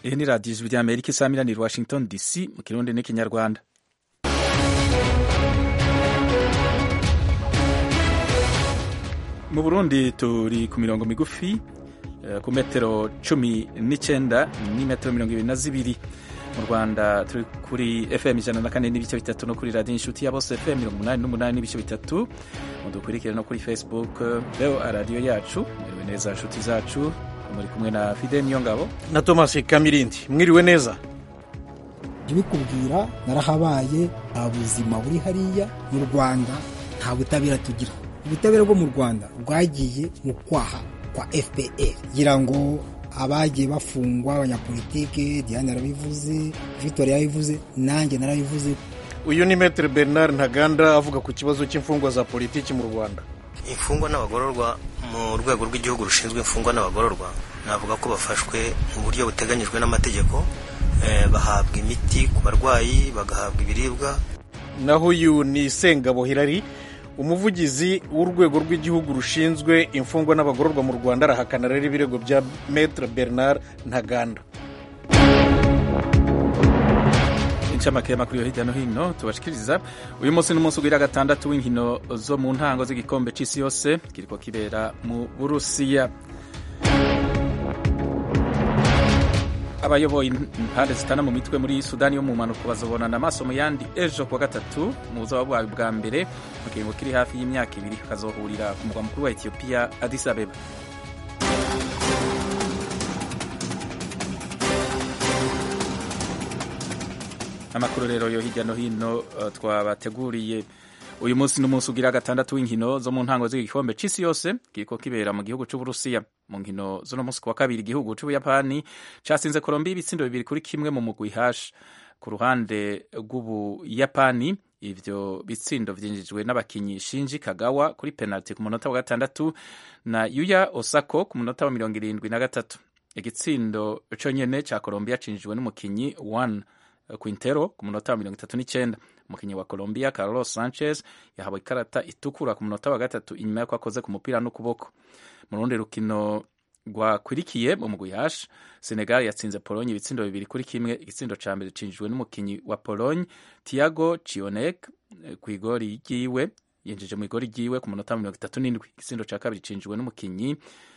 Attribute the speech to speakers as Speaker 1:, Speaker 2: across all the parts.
Speaker 1: Iyi ni radiyo ijwi ry'Amerika isamiraniye Washington DC mu kirundi n'ikinyarwanda. Mu Burundi turi ku mirongo migufi ku metero 19 n'imetero 22. Mu Rwanda turi kuri FM 104 n'ibice bitatu no kuri radiyo inshuti ya bose FM 88 n'ibice bitatu. Mudukurikire no kuri Facebook leo radiyo yacu. Mwiriwe neza inshuti zacu, muri kumwe na Fide Niyongabo
Speaker 2: na Thomas Kamirindi. Mwiriwe neza.
Speaker 3: Ibikubwira narahabaye, abuzima buri hariya mu Rwanda nta butabera tugira. Ubutabera bwo mu Rwanda bwagiye mu kwaha kwa FPR gira ngo abagiye bafungwa abanyapolitike. Diane arabivuze, Victoria yabivuze, nanjye narabivuze.
Speaker 2: Uyu ni Maître Bernard Ntaganda avuga ku kibazo cy'imfungwa za politiki mu Rwanda.
Speaker 4: Imfungwa n'abagororwa mu rwego rw'igihugu rushinzwe imfungwa n'abagororwa navuga ko bafashwe mu buryo buteganyijwe n'amategeko, bahabwa imiti ku barwayi, bagahabwa ibiribwa.
Speaker 2: Naho uyu ni Sengabo Hilary, umuvugizi w'urwego rw'igihugu rushinzwe imfungwa n'abagororwa mu Rwanda, arahakana rero ibirego bya Maître Bernard Ntaganda.
Speaker 1: Incamake y'amakuru yo hirya no hino tubashikiriza uyu munsi n'umunsi ugira gatandatu w'inkino zo mu ntango z'igikombe c'isi yose kiriko kibera mu Burusiya. Abayoboye impande zitana mu mitwe muri Sudani yo mu manuko bazobonana amaso mu yandi ejo kuwa gatatu mu buzoba bwa mbere mu kiringo kiri hafi y'imyaka 2 kazohurira ku mugwa mukuru wa Ethiopia Addis Abeba. Amakuru rero yo hirya no hino twabateguriye uyu munsi n'umunsi ugira gatandatu w'inkino zo mu ntango z'igikombe c'isi yose kiriko kibera mu gihugu c'Uburusiya. Mu nkino zo no munsi kwa kabiri igihugu c'Ubuyapani casinze Colombia ibitsindo 2-1 mu mugwi H. Ku ruhande rw'Ubuyapani ivyo bitsindo vyinjijwe n'abakinyi Shinji Kagawa kuri penalty ku munota wa gatandatu na Yuya Osako ku munota wa 73. Igitsindo conyene ca Colombia cinjijwe n'umukinyi Juan Quintero ku munota wa 39. Umukinyi wa Colombia Carlos Sanchez yahawe ikarata itukura ku munota wa gatatu inyuma y'uko akoze ku mupira n'ukuboko. Mu rundi rukino rwakwirikiye mu mugwi H, Senegal yatsinze Pologne ibitsindo 2-1. Igitsindo ca mbere cinjijwe n'umukinyi wa Pologne Thiago Cionek ku igori ryiwe, yinjije mu igori ryiwe ku munota wa 37. Igitsindo ca kabiri cinjijwe n'umukinyi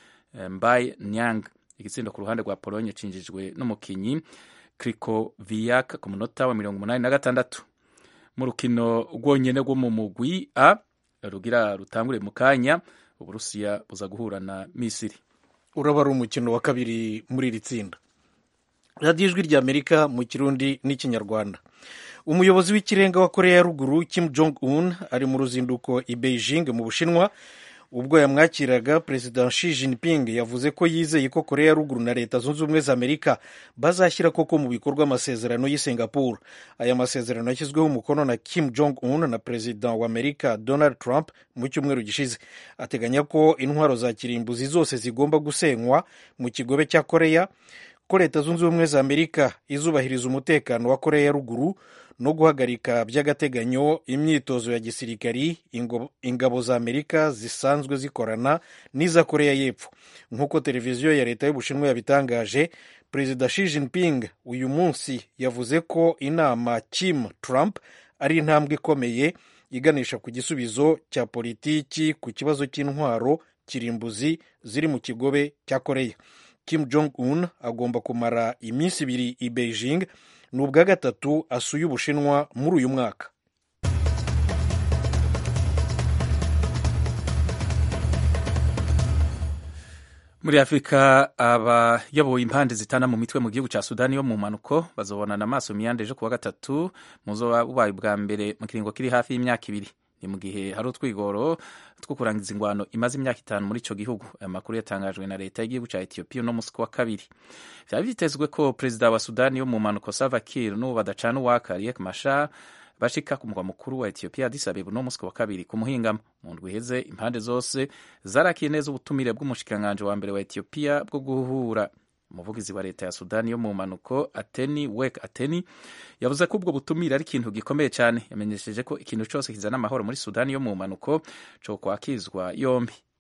Speaker 1: Mbaye Nyang. Igitsindo ku ruhande rwa Pologne cinjijwe n'umukinyi Krikoviak ku munota wa 86. Mu rukino rwonyene rwo mu mugwi A rugira rutangure mu kanya, Uburusiya buza guhura na Misiri.
Speaker 2: Uraba ari umukino wa kabiri muri iri tsinda. Radiyo ijwi ry'Amerika mu Kirundi n'ikinyarwanda. Umuyobozi w'ikirenga wa Korea ya Ruguru Kim Jong-un ari mu ruzinduko i Beijing mu Bushinwa. Ubwo yamwakiraga, Perezida Xi Jinping yavuze ko yizeye ko Korea ya Ruguru na Leta Zunze Ubumwe za Amerika bazashyira koko mu bikorwa amasezerano y'i Singapore. Aya masezerano yashyizweho umukono na Kim Jong-un na Perezida wa Amerika Donald Trump mu cyumweru gishize. Ateganya ko intwaro za kirimbuzi zose zigomba gusenywa mu kigobe cya Korea, ko Leta Zunze Ubumwe za Amerika izubahiriza umutekano wa Korea ya Ruguru no guhagarika by'agateganyo imyitozo ya gisirikari ingabo za Amerika zisanzwe zikorana n'iza Korea y'Epfo. Nk'uko televiziyo ya leta y'Ubushinwa yabitangaje, Perezida Xi Jinping uyu munsi yavuze ko inama Kim Trump ari intambwe ikomeye iganisha ku gisubizo cya politiki ku kibazo cy'intwaro kirimbuzi ziri mu kigobe cya Korea. Kim Jong-un agomba kumara iminsi 2 i Beijing, ni ubwa gatatu asuye Ubushinwa muri uyu mwaka.
Speaker 1: Muri Afrika abayoboye impande zitana mu mitwe mu gihugu ca Sudani yo mu manuko bazobonana amaso miyande ejo kuwa gatatu muzoba bubaye bwa mbere mu kiringo kiri hafi y'imyaka 2. Ni mu gihe hari utwigoro two kurangiza ingwano imaze imyaka 5 muri ico gihugu. Aya makuru yatangajwe na leta y'igihugu ca Ethiopia no musi wa kabiri. Vyari vyitezwe ko perezida wa Sudani yo mu manuko Salva Kiir n'uwo badacana uwaka Riek Machar bashika ku mugwa mukuru wa Ethiopia Addis Abeba no musi wa kabiri ku muhingamo. Mu ndwi iheze impande zose zarakiye neza ubutumire bw'umushikiranganje wa mbere wa Ethiopia bwo guhura. Umuvugizi wa leta ya Sudani yo mu manuko Ateni Wek Ateni yavuze ko ubwo butumire ari ikintu gikomeye cyane. Yamenyesheje ko ikintu cyose kizana amahoro muri Sudani yo mu manuko cyo kwakizwa yombi.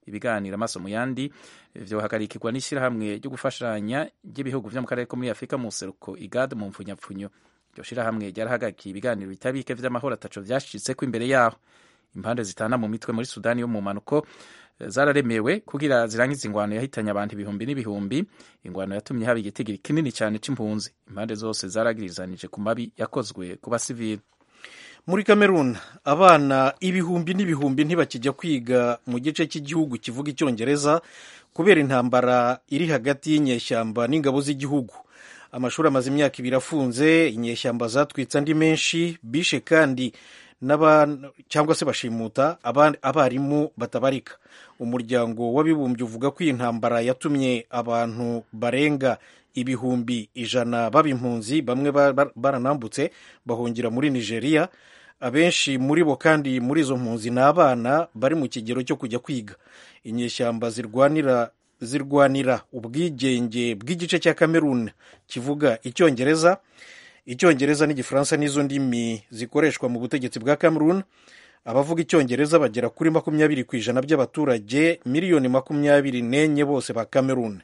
Speaker 1: ibiganiro amaso mu yandi vyohagarikirwa n'ishirahamwe ryo gufashanya ry'ibihugu vyo mu karere ko muri Afurika mu buseruko IGAD mu mfunyapfunyo. Iryo shirahamwe ryarahagarikiye ibiganiro bitabike vy'amahoro ataco vyashitseko imbere yaho. Impande zitana mu mitwe muri Sudani yo mu manuko zararemewe kugira zirangiza ingwano yahitanye abantu ibihumbi n'ibihumbi. Ingwano yatumye haba igitigiri kinini cyane c'impunzi. Impande zose zaragirizanije ku mabi yakozwe ku basivili.
Speaker 2: Muri Cameroon abana ibihumbi n'ibihumbi ntibakijya kwiga mu gice cy'igihugu kivuga icyongereza kubera intambara iri hagati y'inyeshyamba n'ingabo z'igihugu. Amashuri amaze imyaka 2 afunze, inyeshyamba zatwitse andi menshi, bishe kandi cyangwa se bashimuta abarimu batabarika. Umuryango w'abibumbye uvuga ko iyi ntambara yatumye abantu barenga ibihumbi 100 baba impunzi, bamwe baranambutse bahungira muri Nigeria. Abenshi muri bo kandi muri izo mpunzi ni abana bari mu kigero cyo kujya kwiga. Inyeshyamba zirwanira ubwigenge bw'igice cya Cameroon kivuga icyongereza. Icyongereza n'igifaransa nizo ndimi zikoreshwa mu butegetsi bwa Cameroon. Abavuga icyongereza bagera kuri 20% by'abaturage miliyoni 24 bose ba Cameroon.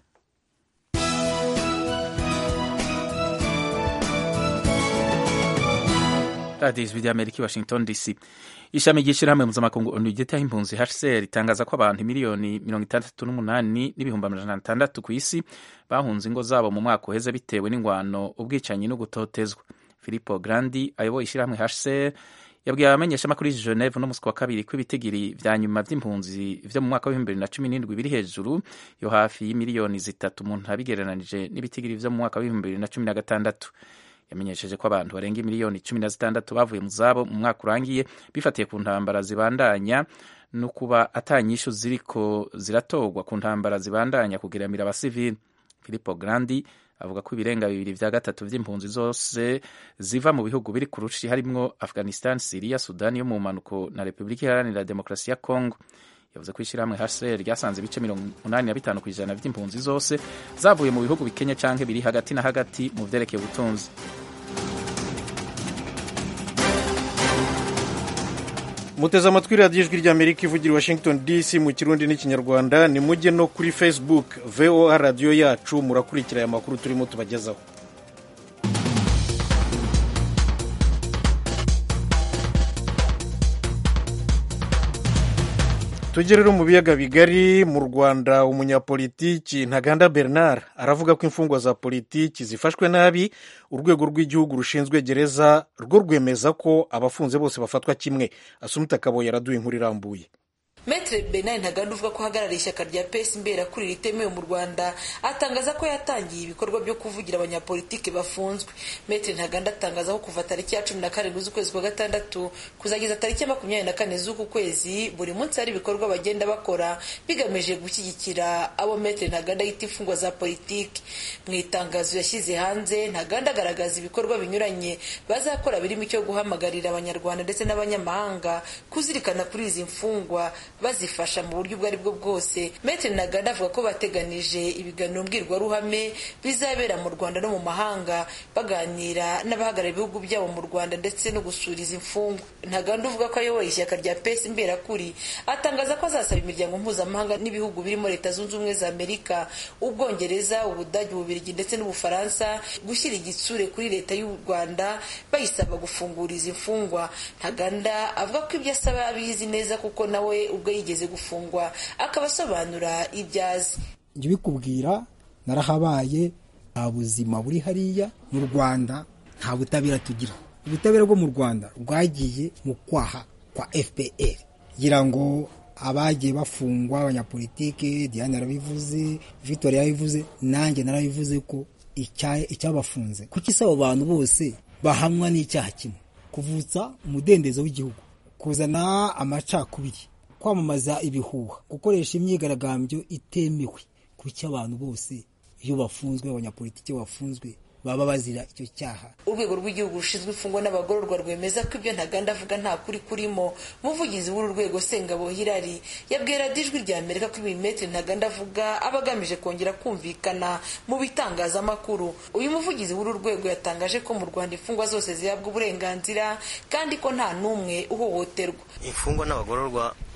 Speaker 1: Radio Ijwi ry'Amerika, Washington DC. Ishami ry'ishirahamwe mpuzamakungu ONU ryitaho impunzi HCR ritangaza ko abantu miliyoni 68,600 ku isi bahunze ingo zabo mu mwaka uheze bitewe n'ingwano, ubwicanyi no gutotezwa. Filippo Grandi ayoboye ishirahamwe HCR yabwiye abamenyeshamakuru i Geneve no musi wa kabiri ko ibitigiri vya nyuma vy'impunzi vyo mu mwaka wa 2017 biri hejuru yo hafi y'imiliyoni 3 umuntu abigereranije n'ibitigiri vyo mu mwaka wa 2016. Yamenyesheje ko abantu barenga miliyoni 16 bavuye mu zabo mu mwaka urangiye bifatiye ku ntambara zibandanya no kuba atanyisho ziriko ziratogwa ku ntambara zibandanya kugiramira abasivili. Filippo Grandi avuga ko ibirenga 2/3 vy'impunzi zose ziva mu bihugu biri ku rushi harimwo Afghanistan, Syria, Sudani yo mu manuko na Republika Iharanira Demokarasi ya Congo. Yavuze ko ishirahamwe HCR ryasanze ibice 85% vy'impunzi zose zavuye mu bihugu bikenye canke biri hagati na hagati mu vyerekeye ubutunzi.
Speaker 2: Muteze amatwi radiyo Ijwi ry'Amerika ivugira Washington DC mu Kirundi n'Ikinyarwanda. Ni mujye no kuri Facebook VOA radio yacu murakurikira aya makuru turimo tubagezaho. Tugerero mu biyaga bigari mu Rwanda, umunyapolitiki Ntaganda Bernard aravuga ko imfungwa za politiki zifashwe nabi. Urwego rw'igihugu rushinzwe gereza rwo rwemeza ko abafunze bose bafatwa kimwe. Asumta Kaboye yaraduye inkuru irambuye.
Speaker 5: Maître Bernard Ntaganda uvuga ko hagarariye ishyaka rya PS Imberakuri ritemewe mu Rwanda atangaza ko yatangiye ibikorwa byo kuvugira abanyapolitiki bafunzwe. Maître Ntaganda atangaza ko kuva tariki ya 17 z'ukwezi kwa gatandatu kuzageza tariki ya 24 z'uku kwezi buri munsi hari ibikorwa bagenda bakora bigamije gushyigikira abo Maître Ntaganda yita imfungwa za politiki. Mu itangazo yashyize hanze, Ntaganda agaragaza ibikorwa binyuranye bazakora birimo icyo guhamagarira abanyarwanda ndetse n'abanyamahanga kuzirikana kuri izi mfungwa bazifasha mu buryo ubwo ari bwo bwose. Maître Ntaganda avuga ko bateganije ibiganiro mbwirwaruhame bizabera mu Rwanda no mu mahanga baganira n'abahagarariye ibihugu byabo mu Rwanda ndetse no gusura izi mfungwa. Ntaganda uvuga ko ayoboye ishyaka rya PS Imberakuri atangaza ko azasaba imiryango mpuzamahanga n'ibihugu birimo Leta Zunze Ubumwe za Amerika, Ubwongereza, Ubudage, Ububiligi ndetse n'Ubufaransa gushyira igitsure kuri Leta y'u Rwanda bayisaba gufungura izi mfungwa. Ntaganda avuga ko ibyo asaba abizi neza kuko nawe ubwo yigeze gufungwa akabasobanura ibyazi.
Speaker 3: Njye bikubwira narahabaye, nta buzima buri hariya mu Rwanda, nta butabera tugira. Ubutabera bwo mu Rwanda bwagiye mu kwaha kwa FPR. Gira ngo abagiye bafungwa abanyapolitike, Diane yarabivuze, Victoria yarabivuze, nanjye narabivuze ko icyabafunze kuki sabo abantu bose bahamwa n'icyaha kimwe, kuvutsa umudendezo w'igihugu, kuzana amacakubiri, kwamamaza ibihuha, gukoresha imyigaragambyo itemewe. Kuki abantu bose iyo bafunzwe, abanyapolitiki bafunzwe, baba bazira icyo cyaha?
Speaker 5: Urwego rw'igihugu rushinzwe imfungwa n'abagororwa rwemeza ko ibyo Ntaganda avuga nta kuri kurimo. Umuvugizi w'uru rwego Sengabo Hilary yabwiye radiyo Ijwi ry'Amerika ko Maître Ntaganda avuga abagamije kongera kumvikana mu bitangazamakuru. Uyu muvugizi w'uru rwego yatangaje ko mu Rwanda imfungwa zose zihabwa uburenganzira kandi ko nta n'umwe uhohoterwa.
Speaker 4: Imfungwa n'abagororwa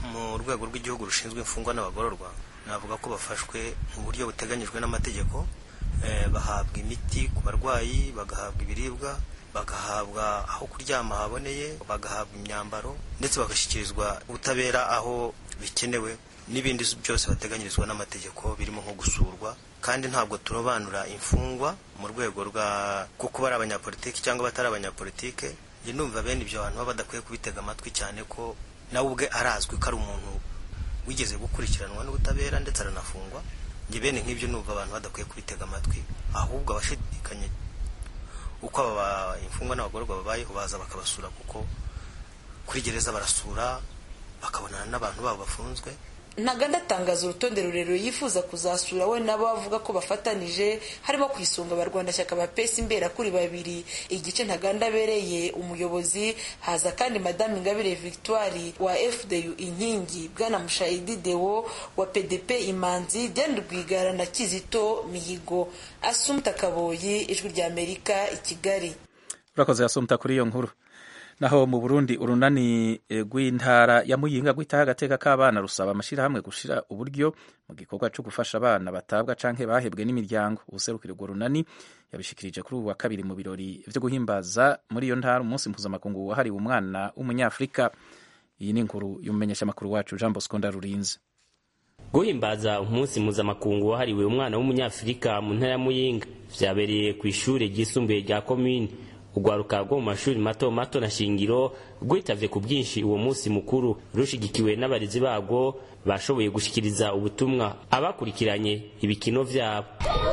Speaker 4: mu rwego rw'igihugu rushinzwe imfungwa n'abagororwa navuga ko bafashwe mu buryo buteganyijwe n'amategeko, bahabwa imiti ku barwayi, bagahabwa ibiribwa, bagahabwa aho kuryama haboneye, bagahabwa imyambaro ndetse bagashyikirizwa ubutabera aho bikenewe n'ibindi byose bateganyirizwa n'amategeko birimo nko gusurwa. Kandi ntabwo turobanura imfungwa mu rwego rwa kuko bari abanyapolitiki cyangwa batari abanyapolitike. Njye numva bene ibyo abantu baba badakwiye kubitega amatwi cyane ko nawe ubwe arazwi ko ari umuntu wigeze gukurikiranwa n'ubutabera ndetse aranafungwa. Njye bene nk'ibyo numva abantu badakwiye kubitega amatwi, ahubwo abashidikanye uko aba imfungwa n'abagororwa babayeho baza bakabasura, kuko kuri gereza barasura bakabonana n'abantu babo bafunzwe.
Speaker 5: Ntaganda atangaza urutonde rurerure yifuza kuzasura we nabo bavuga ko bafatanije, harimo kwisunga abarwanashyaka ba PES Imberakuri babiri igice Ntaganda abereye umuyobozi. Haza kandi Madame Ingabire Victoire wa FDU Inkingi, Bwana Mushayidi Deo wa PDP Imanzi, Diane Rwigara na Kizito Mihigo. Assumpta Kaboyi, Ijwi rya Amerika, i Kigali.
Speaker 1: Urakoze Assumpta kuri iyo nkuru. Naho mu Burundi urunani rw'intara ya Muyinga gwitaha agateka k'abana rusaba amashirahamwe gushira uburyo mu gikorwa cyo gufasha abana batabwa canke bahebwe n'imiryango. Userukira urwo runani yabishikirije kuri ubu wa kabiri mu birori vyo guhimbaza muri iyo ntara umunsi mpuzamakungu wahariwe umwana w'umunyafrika. Iyi ni inkuru y'umumenyesha makuru wacu Jean Bosco Ndarurinze.
Speaker 6: Guhimbaza umunsi mpuzamakungu wahariwe umwana w'umunyafrika mu ntara ya Muyinga vyabereye ku ishure ryisumbuye rya commune. Ugwaruka rwo mu mashuri mato mato na shingiro rwitavye ku bwinshi uwo munsi mukuru, rushigikiwe n'abarezi bagwo bashoboye gushikiriza ubutumwa abakurikiranye ibikino vyabo.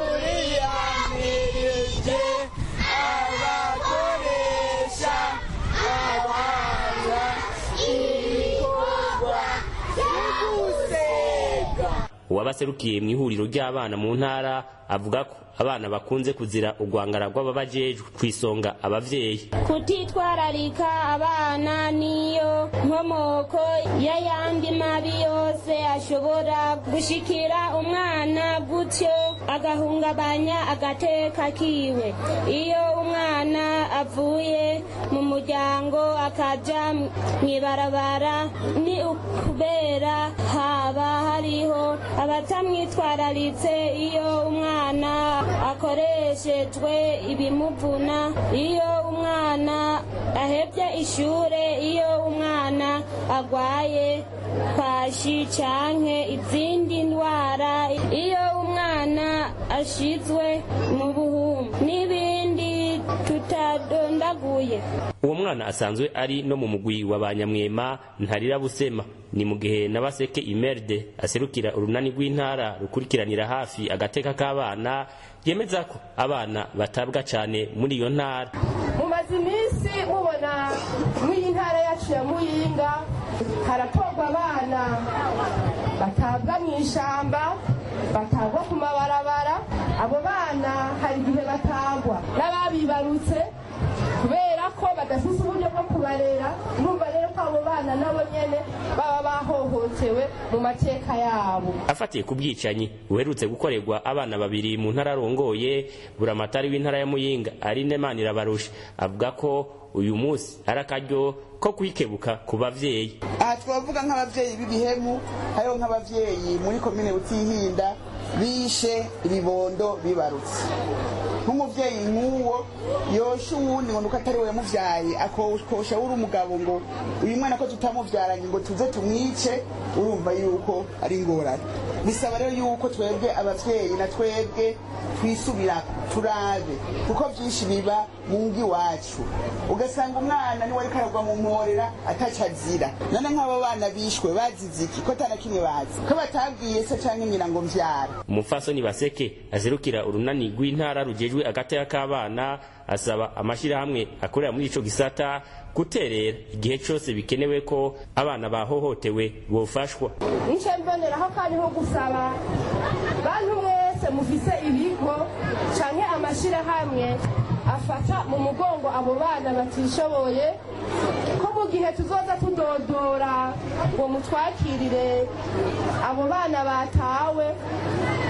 Speaker 6: Uwabaserukiye mu ihuriro ry'abana mu ntara avuga ko abana bakunze kuzira urwangara rw'ababajejwe kwisonga abavyeyi.
Speaker 7: Kutitwararika abana niyo nkomoko y'ayandi mabi yose ashobora gushikira umwana, gutyo agahungabanya agateka kiwe. Iyo umwana avuye mu muryango akaja mwibarabara ni ukubera haba hariho abatamwitwararitse. Iyo umwana akoreshejwe ibimuvuna, iyo umwana ahebye ishure, iyo umwana agwaye kwashi canke izindi ndwara, iyo umwana ashizwe mu buhumbu n'ibindi tutadondaguye.
Speaker 6: Uwo mwana asanzwe ari no mu mugwi wa Banyamwema Ntarira Busema. Ni mu gihe Nabaseke Imerde aserukira urunani rw'intara rukurikiranira hafi agateka k'abana yemeza ko abana batabwa cyane muri iyo ntara.
Speaker 8: Mumaze iminsi mubona muri ntara yacu ya Muyinga haratorwa abana batabwa mu ishamba, batabwa ku mabarabara. Abo bana hari igihe batagwa n'ababibarutse kubera ko badafite uburyo bwo kubarera. Urumva rero ko abo bana nabo nyene baba bahohotewe mu mateka yabo.
Speaker 6: Afatiye ku bwicanyi uherutse gukorerwa abana babiri mu ntara arongoye, buramatari w'intara ya Muyinga Aline Manirabarusha avuga ko uyu munsi ari akaryo ko kwikebuka ku bavyeyi.
Speaker 9: Aha twavuga nk'abavyeyi b'ibihemu, hariho nk'abavyeyi muri komine Butihinda bishe ibibondo bibarutse. Nk'umuvyeyi nk'uwo yosha uwundi ngo nuko atari we muvyaye, akosha uri umugabo ngo uyu mwana ko tutamuvyaranye ngo tuze tumwice, urumva yuko ari ingorane. Bisaba rero yuko twebwe abavyeyi na twebwe twisubira turabe, kuko byinshi biba mu ngi wacu. Ugasanga umwana ni wari karagwa mu mporera atacazira. None nk'abo bana bishwe baziziki ko tanakimwe bazi ko batabwiye se canke nyina ngo mvyara.
Speaker 6: Umufasoni Baseke azerukira urunani rw'intara rujejwe agateka k'abana asaba amashirahamwe akorera muri ico gisata guterera igihe cyose bikenewe ko abana bahohotewe bofashwa.
Speaker 8: Nice mboneraho kandi ho gusaba bantu mwese mufise ibigo canke amashirahamwe afata mu mugongo abo bana batishoboye, ko mu gihe tuzoza tudodora ngo mutwakirire abo bana batawe, mubishe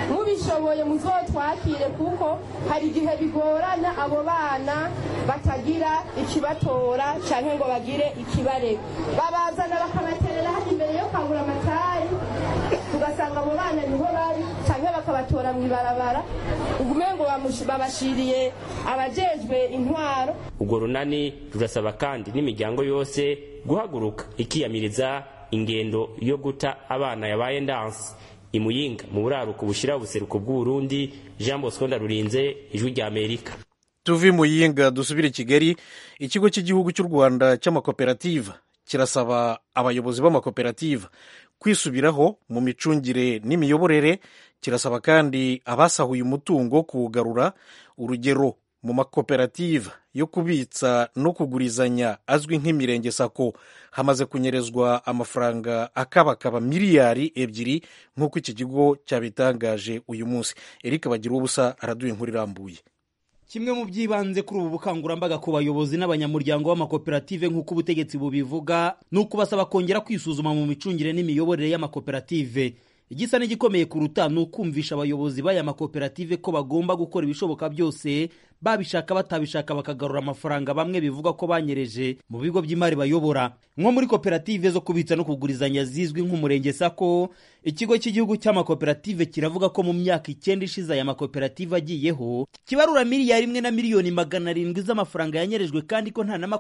Speaker 8: mubishoboye muzotwakire kuko hari igihe bigorana abo bana batagira ikibatora cyangwa ngo bagire ikibarega babazana bakabaterera hano imbere yo kwagura amatari tugasanga abo bana niho bari cyangwa bakabatora mu ibarabara ugumengo babashiriye abajejwe intwaro.
Speaker 6: Urwo runani rurasaba kandi n'imiryango yose guhaguruka ikiyamiriza ingendo yo guta abana yabaye ndanse. Imuyinga mu buraruko bushira ubuseruko bw'u Burundi, Jean Bosco Ndarurinze, Ijwi rya Amerika.
Speaker 2: Tuvi Muyinga dusubire Kigali. Ikigo cy'igihugu cy'u Rwanda cy'amakoperative kirasaba abayobozi b'amakoperative kwisubiraho mu micungire n'imiyoborere. Kirasaba kandi abasahuye umutungo kuwugarura. Urugero, mu makoperative yo kubitsa no kugurizanya azwi nk'imirenge sako hamaze kunyerezwa amafaranga akabakaba miliyari 2 nk'uko iki kigo cyabitangaje uyu munsi. Eric Bagirubusa araduye inkuru irambuye.
Speaker 10: Kimwe mu byibanze kuri ubu bukangurambaga ku bayobozi n'abanyamuryango b'amakoperative nk'uko ubutegetsi bubivuga ni ukubasaba kongera kwisuzuma mu micungire n'imiyoborere y'amakoperative. Igisa n'igikomeye kuruta ni ukumvisha abayobozi b'aya makoperative ko bagomba gukora ibishoboka byose, babishaka batabishaka bakagarura amafaranga bamwe bivuga ko banyereje mu bigo by'imari bayobora. Nko muri koperative zo kubitsa no kugurizanya zizwi nk'umurenge sako, ikigo cy'igihugu cy'amakoperative kiravuga ko mu myaka 9 ishize aya makoperative agiyeho kibarura miliyari 1 na miliyoni 700 z'amafaranga yanyerejwe kandi ko nta na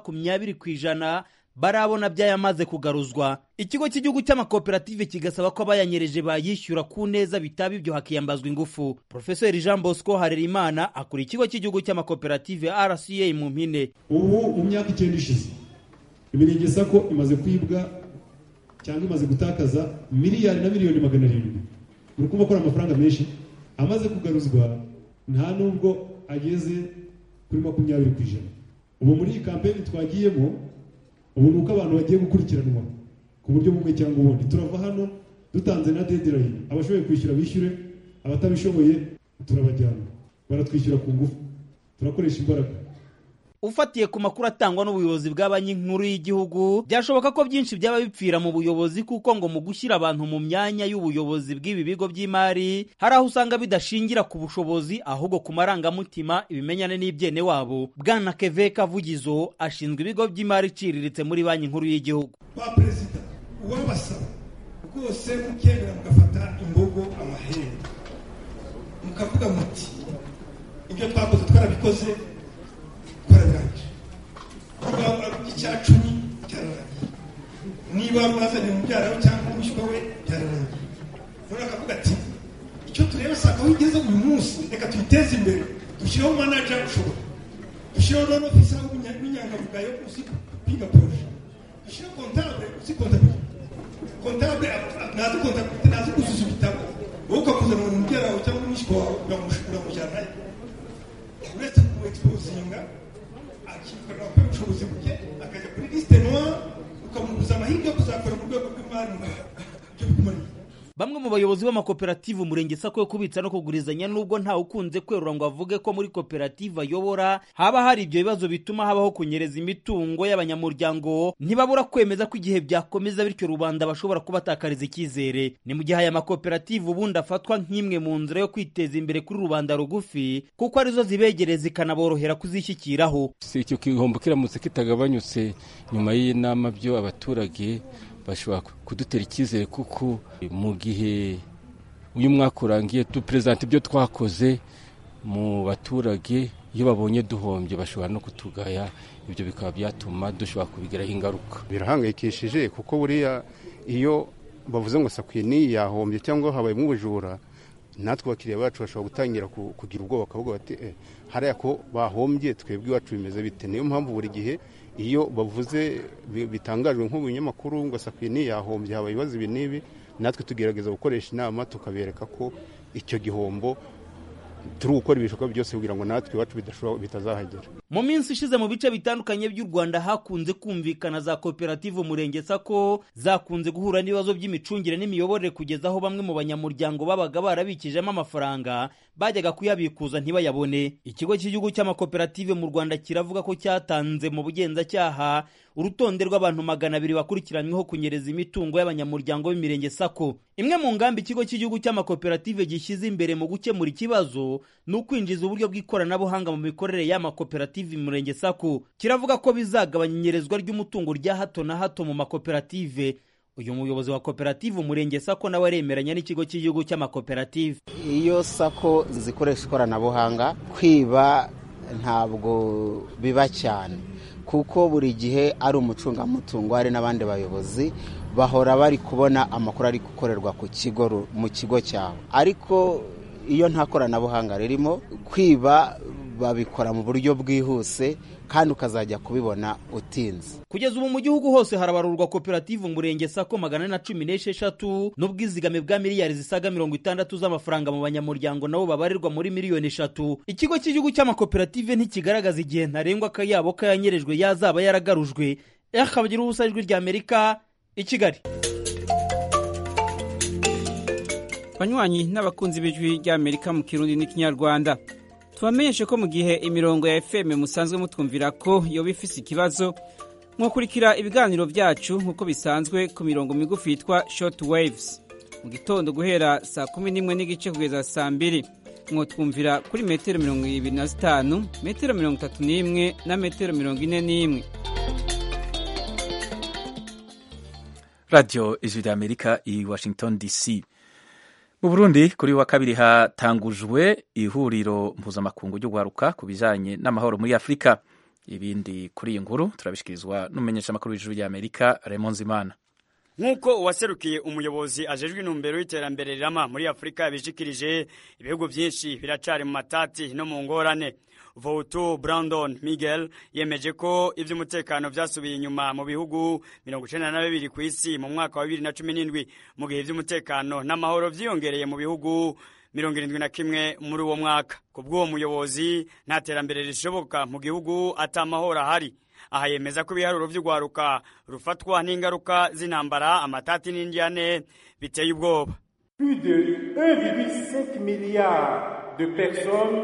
Speaker 10: 20% barabona byayamaze kugaruzwa. Ikigo cy'igihugu cy'amakoperative kigasaba ko abayanyereje bayishyura ku neza bitaba ibyo hakiyambazwa ingufu. Professor Jean Bosco Harerimana akuri ikigo cy'igihugu cy'amakoperative RCA mu mpine.
Speaker 11: Ubu mu myaka 9 ishize imirenge sako imaze kwibwa cyangwa imaze gutakaza miliyari na miliyoni 700. Urukumva ko amafaranga menshi amaze kugaruzwa nta nubwo ageze kuri 20%. Ubu muri iyi campaign twagiyemo ubu nuko abantu bagiye gukurikiranwa ku buryo bumwe cyangwa ubundi. Turava hano dutanze na deadline, abashoboye kwishyura bishyure, abatabishoboye turabajyana baratwishyura ku ngufu, turakoresha imbaraga.
Speaker 10: Ufatiye ku makuru atangwa n'ubuyobozi bwa banki nkuru y'igihugu, byashoboka ko byinshi byaba bipfira mu buyobozi kuko ngo mu gushyira abantu mu myanya y'ubuyobozi bw'ibi bigo by'imari hari aho usanga bidashingira ku bushobozi ahubwo ku marangamutima, ibimenyane n'ibyene wabo. Bwana Keve Kavugizo ashinzwe ibigo by'imari iciriritse muri banki nkuru y'igihugu.
Speaker 12: Ba Perezida uwabasaba rwose mukemera mugafata imbogo amahembe mukavuga muti ibyo twakoze twarabikoze barangije niba icyacumi cyararangiye, niba mwazanye mubyara cyangwa umushywa we byararangiye. None akavuga ati icyo tureba saka aho igeze uyu munsi reka tuyiteze imbere, dushyireho manager ushobora, dushyireho none ofisa w'inyangamugayo uzi kwiga proje, dushyireho comptable uzi comptable nazi kuzuza ibitabo, wowe ukakuzana umubyara wawe cyangwa umushywa wawe uramujyana uretse ku exposinga akikorera ku bushobozi buke akajya kuri liste noire ukamubuza amahirwe yo kuzakora mu rwego rw'imari byo bikumariye.
Speaker 10: Bamwe mu bayobozi b'amakoperative umurenge sako yo kubitsa no kugurizanya nubwo nta ukunze kwerura ngo avuge ko muri koperative ayobora haba hari ibyo bibazo bituma habaho kunyereza imitungo y'abanyamuryango, ntibabura kwemeza ko igihe byakomeza bityo rubanda bashobora kubatakariza icyizere. Ni mu gihe aya makoperative ubundi afatwa nk'imwe mu nzira yo kwiteza imbere kuri rubanda rugufi kuko arizo zibegereza ikanaborohera kuzishyikiraho.
Speaker 13: Icyo gihombo kiramutse kitagabanyutse nyuma y'inama byo abaturage bashobora kudutera icyizere kuko mu gihe uyu mwaka urangiye tupresente ibyo twakoze mu baturage, iyo babonye duhombye bashobora no kutugaya, ibyo bikaba byatuma dushobora kubigiraho ingaruka.
Speaker 14: Birahangayikishije kuko buriya iyo bavuze ngo sakwini yahombye cyangwa habayemo ubujura, natwe bakiriya bacu bashobora gutangira kugira ubwoba bakavuga bati hariya ko bahombye twebwe iwacu bimeze bite. Niyo mpamvu buri gihe iyo bavuze bitangajwe nk'ubunyamakuru ngo sakwini yahombye habaye ibibazo ibi n'ibi, natwe tugerageza gukoresha inama tukabereka ko icyo gihombo turi gukora ibishoboka byose kugira ngo natwe iwacu bitazahagera.
Speaker 10: Mu minsi ishize mu bice bitandukanye by'u Rwanda hakunze kumvikana za koperative umurenge sako zakunze guhura n'ibibazo by'imicungire n'imiyoborere kugeza aho bamwe mu banyamuryango babaga barabikijemo amafaranga bajyaga kuyabikuza ntibayabone. Ikigo cy'igihugu cy'amakoperative mu Rwanda kiravuga ko cyatanze mu bugenzacyaha urutonde rw'abantu 200 bakurikiranyweho kunyereza imitungo y'abanyamuryango b'imirenge sako. Imwe mu ngambi ikigo cy'igihugu cy'amakoperative gishyize imbere mu gukemura ikibazo ni ukwinjiza uburyo bw'ikoranabuhanga mu mikorere y'amakoperative Murenge sako. Kiravuga ko bizagabanya inyerezwa ry'umutungo rya hato na hato mu makoperative. Uyu muyobozi wa koperative Murenge sako nawe aremeranya n'ikigo cy'igihugu cy'amakoperative.
Speaker 15: Iyo sako zikoresha ikoranabuhanga, kwiba ntabwo biba cyane, kuko buri gihe ari umucungamutungo hari n'abandi bayobozi bahora bari kubona amakuru ari gukorerwa mu kigo cyawe. Ariko iyo nta koranabuhanga ririmo, kwiba babikora mu buryo bwihuse kandi ukazajya kubibona utinze.
Speaker 10: Kugeza ubu mu gihugu hose harabarurwa koperative Murenge sako 416 n'ubwizigame bwa miliyari zisaga 60 z'amafaranga mu banyamuryango nabo babarirwa muri miliyoni 3. Ikigo cy'igihugu cy'amakoperative ntikigaragaza igihe ntarengwa kayabo kayanyerejwe yazaba yaragarujwe. Akabagira ubusajwi rya Amerika i Kigali.
Speaker 16: Banywanyi n'abakunzi b'ijwi rya Amerika mu Kirundi n'Ikinyarwanda, tubamenyeshe ko mu gihe imirongo ya FM musanzwe mutwumvira ko yoba ifise ikibazo, mwakurikira ibiganiro byacu nk'uko bisanzwe ku mirongo migufi yitwa short waves. Mu gitondo guhera saa 11:30 kugeza saa 2 mwotwumvira kuri metero 25, metero 31 na metero 41.
Speaker 1: Radio Ijwi rya Amerika i Washington DC. Mu Burundi kuri wa kabiri hatangujwe ihuriro mpuzamakungu ryo gwaruka ku bijanye n'amahoro muri Afrika. Ibindi kuri iyi nkuru turabishikirizwa n'umumenyesha makuru w'Ijwi rya Amerika Raymond Zimana.
Speaker 17: Nkuko uwaserukiye umuyobozi ajejwe intumbero y'iterambere rirama muri Afrika yabishikirije, ibihugu byinshi biracari mu matati no mu ngorane. Voutu Brandon Miguel yemeje ko ivy'umutekano vyasubiye inyuma mu bihugu 92 ku isi mu mwaka wa 2017, mu gihe ivy'umutekano n'amahoro vyiyongereye mu bihugu 71 muri uwo mwaka. Kubw'uwo muyobozi nta terambere rishoboka mu gihugu atamahoro ahari. Aha yemeza ko ibiharuro vy'ugwaruka rufatwa n'ingaruka z'intambara, amatati n'indyane biteye ubwoba.
Speaker 18: Plus de 1,5 milliard de personnes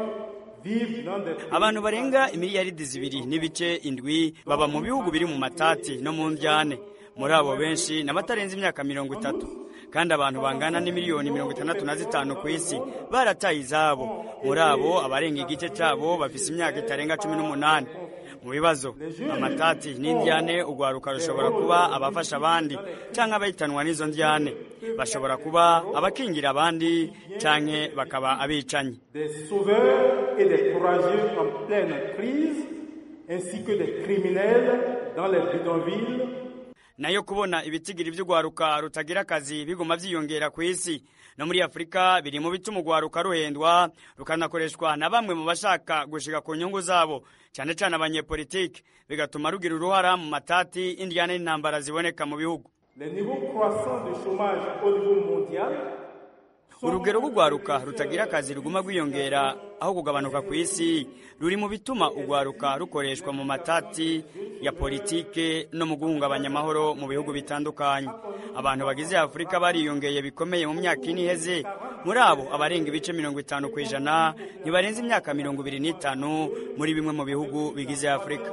Speaker 17: abantu barenga imiliyaridi 2.7 baba mu bihugu biri mu matati no mu ndyane. Muri abo benshi n'abatarenze imyaka 30, kandi abantu bangana n'imiliyoni 65 ku isi barataye izabo. Muri abo abarenga igice cyabo bafise imyaka itarenga 18. Mu bibazo amatati n'indyane, ugwaruka rushobora kuba abafasha abandi canke abahitanwa n'izo ndyane, bashobora kuba abakingira abandi canke bakaba abicanyi.
Speaker 18: Des sauveurs et des courageux en pleine crise, ainsi que des criminels dans les bidonvilles.
Speaker 17: Nayo kubona ibitigiri vy'ugwaruka rutagira akazi biguma vyiyongera ku isi no muri Afrika biri mu bituma ugwaruka ruhendwa rukanakoreshwa na bamwe mu bashaka gushika ku nyungu zabo, cyane cyane abanyepolitike, bigatuma rugira uruhara mu matati, indyane n'intambara ziboneka mu bihugu.
Speaker 18: Les niveaux croissants de chômage au niveau mondial.
Speaker 17: Urugero rw'ugwaruka rutagira akazi ruguma gwiyongera aho kugabanuka ku isi ruri mu bituma ugwaruka rukoreshwa mu matati ya politike no mu guhungabanya amahoro mu bihugu bitandukanye. Abantu bagize Afrika bariyongeye bikomeye mu myaka ine iheze. Muri abo abarenga ibice 50% ntibarenze imyaka 25 muri bimwe mu bihugu bigize Afrika.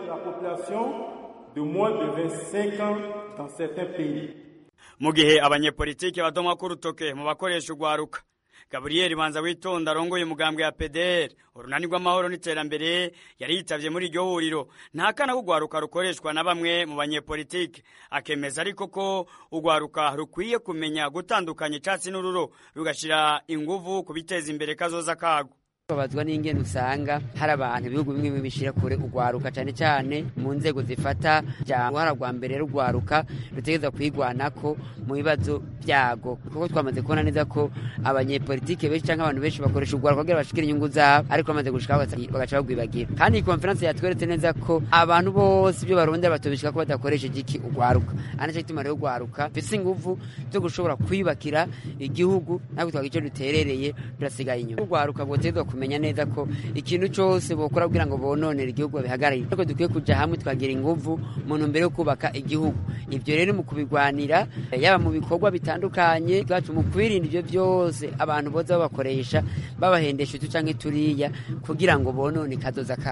Speaker 18: De moins de 25 ans dans certains pays.
Speaker 17: Mu gihe abanyepolitike badomwa ku rutoke mu bakoresha ugwaruka, Gabriel Banza Witonda arongoye umugambwe ya PDR urunani rw'amahoro n'iterambere yari yitavye muri iryo huriro. Ntakana kugwaruka rukoreshwa na bamwe mu banyepolitike, akemeza ariko ko ugwaruka rukwiye kumenya gutandukanya icyatsi n'ururo rugashira inguvu kubiteza imbere kazoza kago.
Speaker 19: Babazwa n'ingene usanga hari abantu ibihugu bimwe bishira kure ugwaruka cyane cyane mu nzego zifata cyangwa haragwa mbere rugwaruka rutegeza kwigwanako mu bibazo byago, kuko twamaze kubona neza ko abanyepolitike benshi cyangwa abantu benshi bakoresha ugwaruka kugira bashikire inyungu zabo, ariko bamaze gushika bagaca bagwibagira. Kandi iyi conference yatweretse neza ko abantu bose ibyo barondera batobishika ko badakoresha igiki ugwaruka. Anaje gituma rero ugwaruka bise inguvu zo gushobora kwibakira igihugu ntabwo twagice duterereye birasigaye inyuma. Ugwaruka bwotezwa kumenya neza ko ikintu cyose bokora kugira ngo bononere igihugu bihagarare, ariko dukwiye kuja hamwe twagira inguvu mu ntumbero yo kubaka igihugu. Ivyo rero mu kubigwanira yaba mu bikorwa bitandukanye twacu mu kwirinda ivyo byose abantu boza babakoresha babahendesha utu canke turiya kugira ngo bonone kazoza kabo.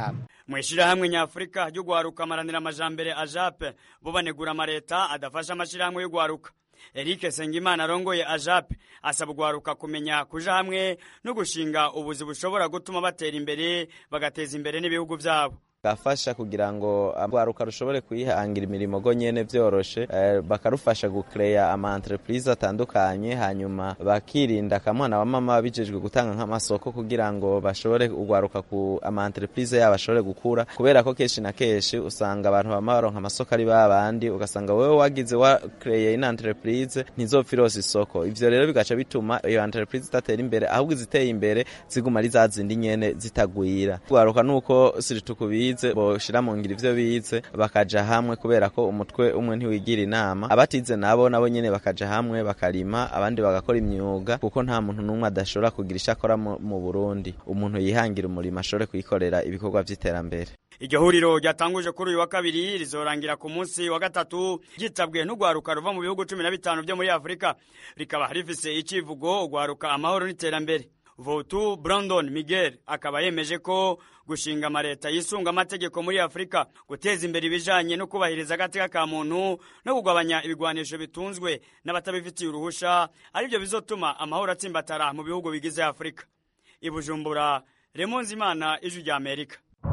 Speaker 17: mwishirahamwe nyafurika ryo gwaruka maranira amajambere ajape bo banegura amareta adafasha amashirahamwe yo gwaruka. Eric Sengimana arongoye ajape asaba gwaruka kumenya kuja hamwe no gushinga ubuzi bushobora gutuma batera imbere bagateza imbere n'ibihugu byabo.
Speaker 20: Gafasha kugira ngo abwaruka rushobore kwihangira imirimo go nyene vyoroshe, bakarufasha gucreya ama entreprise atandukanye, hanyuma bakirinda kamwana wa mama bijejwe gutanga nk'amasoko kugira ngo bashobore ugwaruka ku ama entreprise yabo bashobore gukura, kubera ko keshi na keshi usanga abantu bama baronka amasoko ari babandi, ugasanga wewe wagize wa creye ina entreprise ntizopfirosa isoko. Ivyo rero bigaca bituma iyo entreprise itatera imbere, ahubwo ziteye imbere ziguma ari zazindi nyene zitagwira. Ugwaruka nuko siritukubi boshira mu ngiro ivyo bize bakaja hamwe, kubera ko umutwe umwe ntiwigira inama. Abatize nabo nyene bakaja hamwe bakarima, abandi bagakora imyuga, kuko nta muntu numwe adashobora kugira ishakora mu Burundi. Umuntu yihangira umurimo ashobore kuyikorera ibikorwa vy'iterambere.
Speaker 17: Iryo huriro ryatanguje kuri uyu wa kabiri rizorangira ku munsi wa gatatu, gitabwe n'ugwaruka ruva mu bihugu 15 byo muri Afrika, rikaba rifise icivugo ugwaruka amahoro n'iterambere. Votu Brandon Miguel akaba yemeje ko gushinga amareta yisunga amategeko muri Afrika, guteza imbere ibijanye no kubahiriza agateka ka muntu no kugabanya ibigwanisho bitunzwe n'abatabifitiye uruhusha aribyo bizotuma amahoro atsimbatara mu bihugu bigize Afrika. Ibujumbura, Remonzi Imana, Ijwi rya Amerika.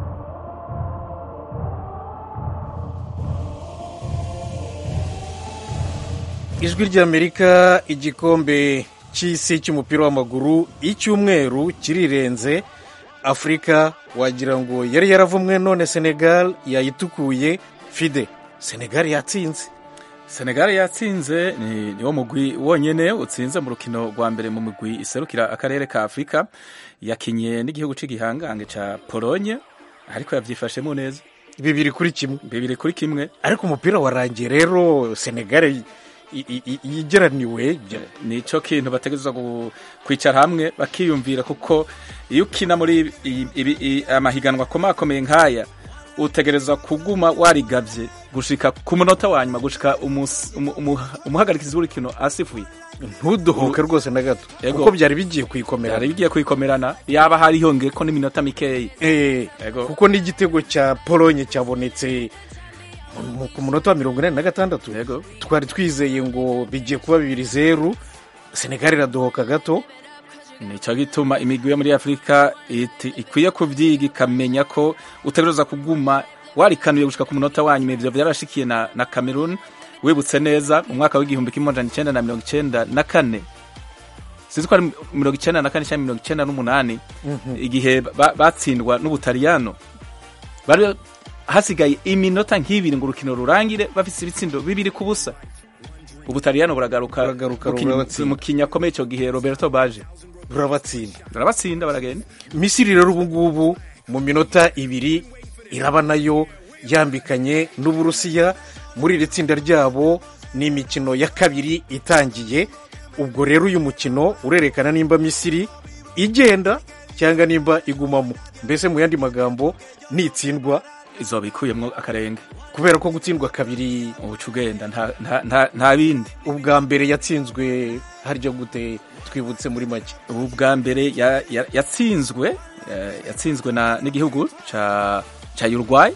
Speaker 2: Ijwi rya Amerika, igikombe cy'isi cy'umupira w'amaguru icyumweru kirirenze. Afrika wagira ngo yari yaravumwe, none Senegal yayitukuye. Fide, Senegal yatsinze.
Speaker 1: Senegal yatsinze ni wo mugwi wonyene utsinze mu rukino rwa mbere mu mugwi iserukira akarere ka Afrika. Yakinye n'igihugu cy'igihangange ca Pologne, ariko yavyifashemo neza 2-1.
Speaker 2: Ariko umupira warangiye rero Senegal yigeraniwe.
Speaker 1: Nico kintu bategezwa kwicara hamwe bakiyumvira, kuko iyo ukina muri amahiganwa komakomeye nkaya utegereza kuguma warigavye gushika ku munota wanyuma, gushika umuhagarikizi w'urukino asifuye.
Speaker 2: Ntudohoke rwose na gato, kuko byari bigiye kwikomerana yaba hari hongeye ko n'iminota mikeyi. Kuko n'igitego cya Pologne cyabonetse ku munota wa 46. Twari twizeye ngo bigiye kuba 2-0. Senegal iradohoka gato.
Speaker 1: Nico gituma imigwi yo muri Afrika ikwiye kuvyiga ikamenya ko utegereza kuguma warikanuye gushika ku munota wanyu. Ivyo byarashikiye na Cameroon, wibutse neza mu mwaka w'igihumbi 1994, sizi ko ari 1994 cyangwa 1998, igihe batsindwa n'Ubutaliyano. Bari hasigaye iminota nk'ibiri ngo urukino rurangire bafise ibitsindo 2-0. Ubutaliyano buragaruka mu kinyakomeye cyo gihe Roberto Baggio burabatsinda baragenda.
Speaker 2: Misiri rero ubu ngubu mu minota 2 iraba nayo yambikanye n'Uburusiya muri iri tsinda ryabo. Ni imikino ya kabiri itangiye. Ubwo rero uyu mukino urerekana nimba Misiri igenda cyangwa nimba igumamo. Mbese mu yandi magambo nitsindwa
Speaker 1: izoba ikuyemwo akarenge,
Speaker 2: kubera ko gutsindwa kabiri
Speaker 1: ubucugenda nta bindi.
Speaker 2: Ubwa mbere yatsinzwe haryo gute, twibutse muri make.
Speaker 1: Ubwa mbere yatsinzwe n'igihugu ca Uruguay,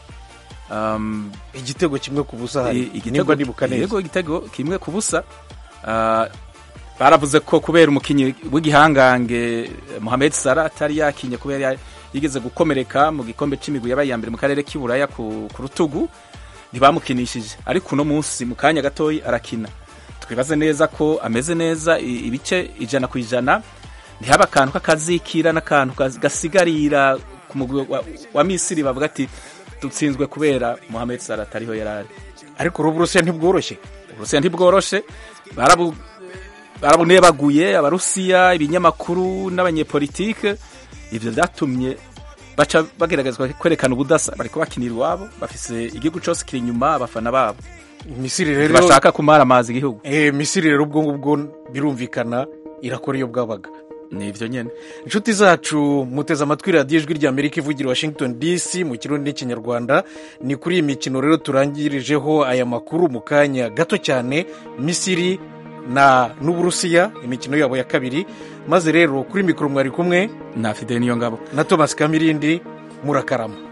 Speaker 2: igitego kimwe ku busa hari. Igitego
Speaker 1: kimwe ku busa. Baravuze ko kubera umukinyi w'igihangange Mohamed Salah atari yakinye, kubera yigeze gukomereka mu gikombe c'imigwi yabaye ya mbere mu karere k'Iburaya ku rutugu, ntibamukinishije. Ariko uno munsi mu kanya gatoyi arakina. Twibaze neza ko ameze neza ibice 100%. Ntihaba akantu k'akazikira n'akantu gasigarira ku mugwi wa Misiri bavuga ati dutsinzwe kubera Mohamed Salah atariho yarari.
Speaker 2: Ariko Uburusiya
Speaker 1: ntibworoshe. Barabunebaguye Abarusiya, ibinyamakuru n'abanyepolitike. Ivyo vyatumye baca bageragezwa kwerekana ubudasa, bariko bakinira iwabo, bafise igihugu cyose kiri inyuma abafana babo.
Speaker 2: Misiri rero
Speaker 1: bashaka kumara amazi igihugu.
Speaker 2: Misiri rero ubwo birumvikana irakora iyo bwabaga.
Speaker 1: Nivyo nyene.
Speaker 2: Inshuti zacu muteze amatwi radio Ijwi rya Amerika ivugira Washington DC mu Kirundi n'Ikinyarwanda. Ni kuri iyi mikino rero turangirijeho aya makuru mu kanya gato cyane. Misiri n'Uburusiya imikino yabo ya kabiri. Maze rero kuri mikoro mwari kumwe
Speaker 1: na Fidel Niyongabo
Speaker 2: na Thomas Kamirindi. Murakarama.